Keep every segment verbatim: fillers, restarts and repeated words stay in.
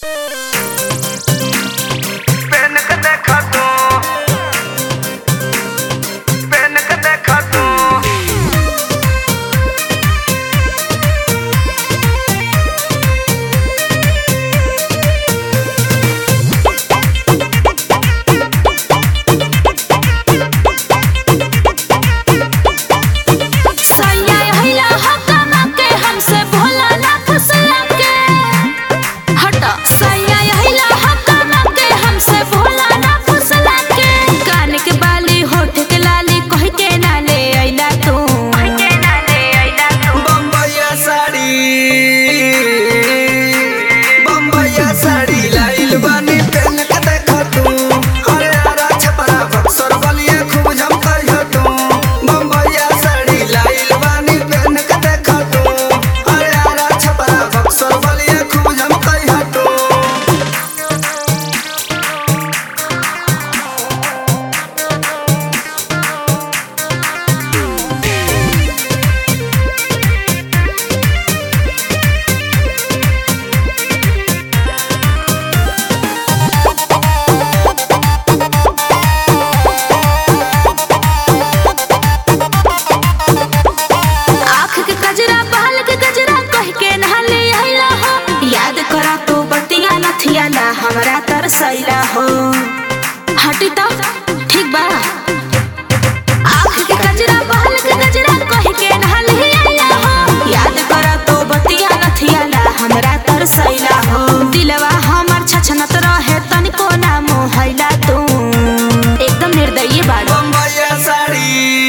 हमरा तरसैला हो हटी तो ठीक बा। आँख के गजरा बाल के गजरा कह के नहली आइला हो, याद करा तो बतिया नथियाला हमरा तरसैला हो। दिलवा हमर छछनत रहे तनिको ना मोहैला तू एकदम निर्दयी बाड़। बम्बईया साड़ी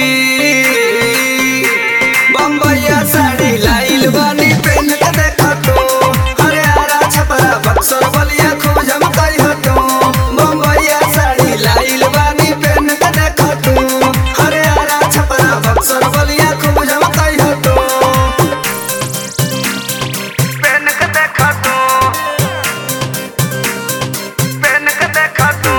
बम्बईया साड़ी लाइल बानी पेन के देखा तो अरे आरा छपरा बक्सर बलिया खूब झमकाई हो तो। बम्बईया साड़ी लाइल बानी पेन के देखा तो अरे आरा छपरा बक्सर बलिया खूब झमकाई हो तो। पेन के देखा तो पेन के देखा तो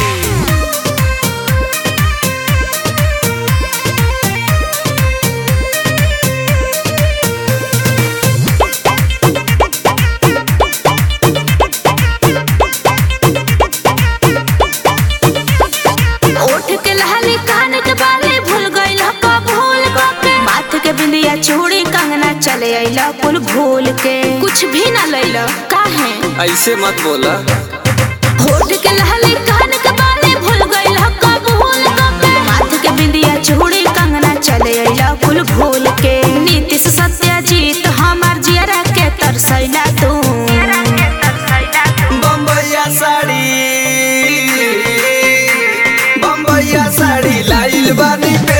चूड़ी कंगना चले आइला कुल भूल के कुछ भी ना लैला काहे ऐसे मत बोला। होठ के लहली कान के बाले भूल गइल कब भूल के माथ के बिंदिया चूड़ी कंगना चले आइला कुल भूल के। नीतीश सत्यजीत हमार जियरा के तरसैला तू। बम्बईया साड़ी बम्बईया साड़ी लाइल बानी पे